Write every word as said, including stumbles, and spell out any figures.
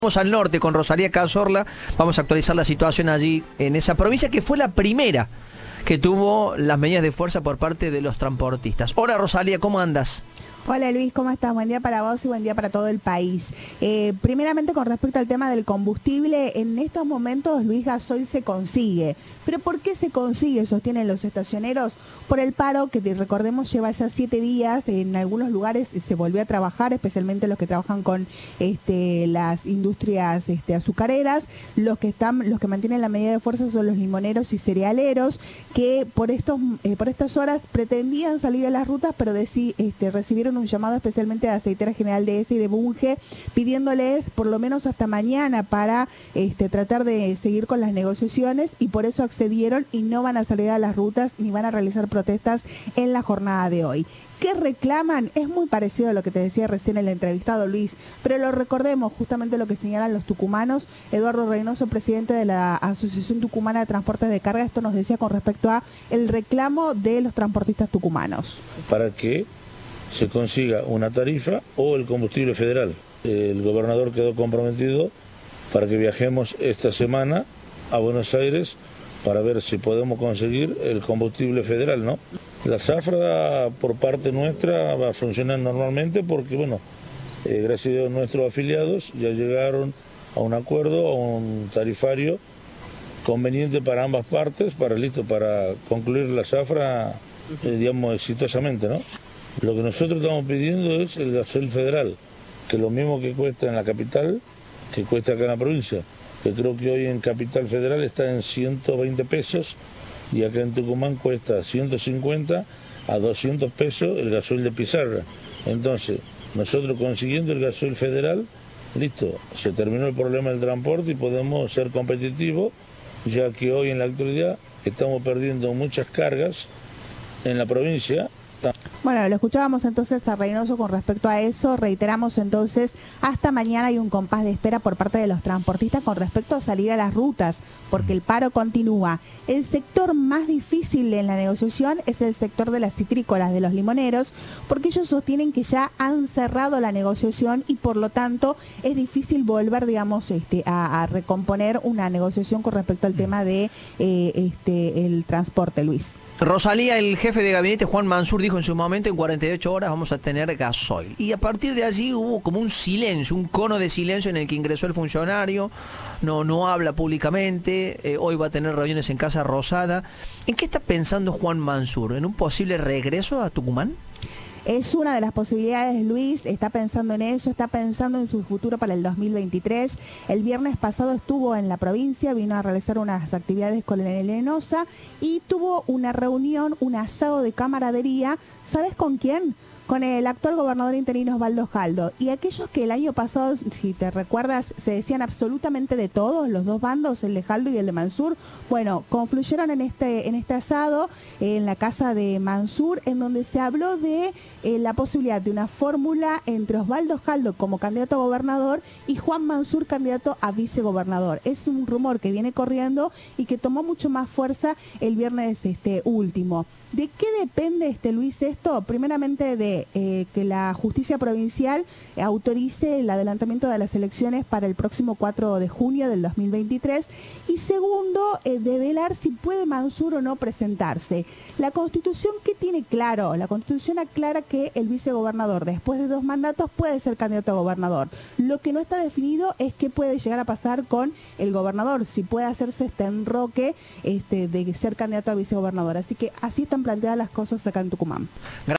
Vamos al norte con Rosalía Cazorla, vamos a actualizar la situación allí en esa provincia que fue la primera que tuvo las medidas de fuerza por parte de los transportistas. Hola Rosalía, ¿cómo andas? Hola Luis, ¿cómo estás? Buen día para vos y buen día para todo el país. Eh, primeramente con respecto al tema del combustible, en estos momentos Luis gasoil se consigue. ¿Pero por qué se consigue? Sostienen los estacioneros por el paro que recordemos lleva ya siete días, en algunos lugares se volvió a trabajar, especialmente los que trabajan con este, las industrias este, azucareras, los que están, los que mantienen la medida de fuerza son los limoneros y cerealeros, que por estos, eh, por estas horas pretendían salir a las rutas, pero deci, este, recibieron un llamado especialmente de Aceitera General de ese y de Bunge, pidiéndoles por lo menos hasta mañana para este, tratar de seguir con las negociaciones, y por eso accedieron y no van a salir a las rutas ni van a realizar protestas en la jornada de hoy. ¿Qué reclaman? Es muy parecido a lo que te decía recién el entrevistado Luis, pero lo recordemos justamente lo que señalan los tucumanos. Eduardo Reynoso, presidente de la Asociación Tucumana de Transportes de Carga, esto nos decía con respecto a el reclamo de los transportistas tucumanos. Para que se consiga una tarifa o el combustible federal. El gobernador quedó comprometido para que viajemos esta semana a Buenos Aires para ver si podemos conseguir el combustible federal, ¿no? La zafra por parte nuestra va a funcionar normalmente porque, bueno, eh, gracias a Dios nuestros afiliados ya llegaron a un acuerdo, a un tarifario conveniente para ambas partes, para listo, para concluir la zafra, eh, digamos, exitosamente, ¿no? Lo que nosotros estamos pidiendo es el gasoil federal, que es lo mismo que cuesta en la capital, que cuesta acá en la provincia, que creo que hoy en Capital Federal está en ciento veinte pesos y acá en Tucumán cuesta ciento cincuenta a doscientos pesos el gasoil de pizarra. Entonces, nosotros consiguiendo el gasoil federal, listo, se terminó el problema del transporte y podemos ser competitivos, ya que hoy en la actualidad estamos perdiendo muchas cargas en la provincia. Bueno, lo escuchábamos entonces a Reynoso con respecto a eso. Reiteramos entonces, hasta mañana hay un compás de espera por parte de los transportistas con respecto a salir a las rutas, porque el paro continúa. El sector más difícil en la negociación es el sector de las citrícolas, de los limoneros, porque ellos sostienen que ya han cerrado la negociación y por lo tanto es difícil volver, digamos, este, a, a recomponer una negociación con respecto al tema de eh, este, el transporte, Luis. Rosalía, el jefe de gabinete Juan Mansur dijo en su momento, en cuarenta y ocho horas vamos a tener gasoil. Y a partir de allí hubo como un silencio, un cono de silencio en el que ingresó el funcionario, no, no habla públicamente, eh, hoy va a tener reuniones en Casa Rosada. ¿En qué está pensando Juan Mansur? ¿En un posible regreso a Tucumán? Es una de las posibilidades, Luis, está pensando en eso, está pensando en su futuro para el dos mil veintitrés. El viernes pasado estuvo en la provincia, vino a realizar unas actividades con el Elenosa y tuvo una reunión, un asado de camaradería. ¿Sabes con quién? Con el actual gobernador interino Osvaldo Jaldo. Y aquellos que el año pasado, si te recuerdas, se decían absolutamente de todos, los dos bandos, el de Jaldo y el de Mansur, bueno, confluyeron en este, en este asado, eh, en la casa de Mansur, en donde se habló de eh, la posibilidad de una fórmula entre Osvaldo Jaldo como candidato a gobernador y Juan Mansur candidato a vicegobernador. Es un rumor que viene corriendo y que tomó mucho más fuerza el viernes este último. ¿De qué depende, este Luis, esto? Primeramente de eh, que la justicia provincial autorice el adelantamiento de las elecciones para el próximo cuatro de junio del dos mil veintitrés, y segundo, eh, de velar si puede Mansur o no presentarse. La Constitución, ¿qué tiene claro? La Constitución aclara que el vicegobernador, después de dos mandatos, puede ser candidato a gobernador. Lo que no está definido es qué puede llegar a pasar con el gobernador, si puede hacerse este enroque este, de ser candidato a vicegobernador. Así que así están planteadas las cosas acá en Tucumán.